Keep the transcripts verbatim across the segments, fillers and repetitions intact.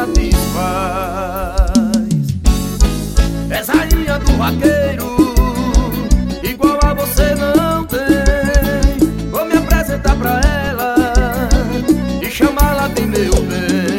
satisfaz. És rainha do vaqueiro, igual a você não tem. Vou me apresentar pra ela e chamá-la de meu bem.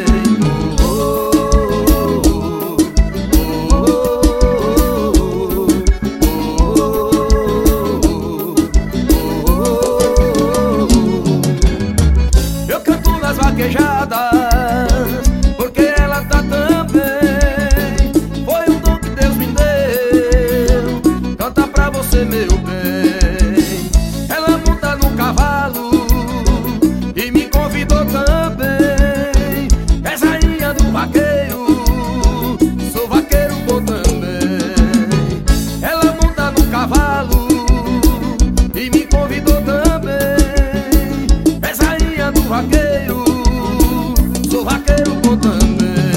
Eu canto nas vaquejadas porque ela tá tão bem. Foi um dom que Deus me deu, cantar pra você, meu bem. Ela monta no cavalo e me convidou também. És rainha do vaqueiro, sou vaqueiro bom também. Ela monta no cavalo e me convidou também. És rainha do vaqueiro, sou vaqueiro bom também.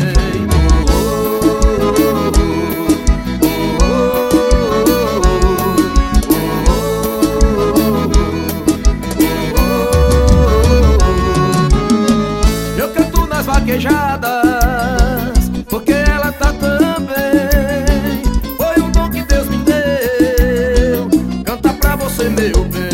Eu canto nas vaquejadas porque ela tá tão bem. Foi um dom que Deus me deu, cantar pra você, meu bem.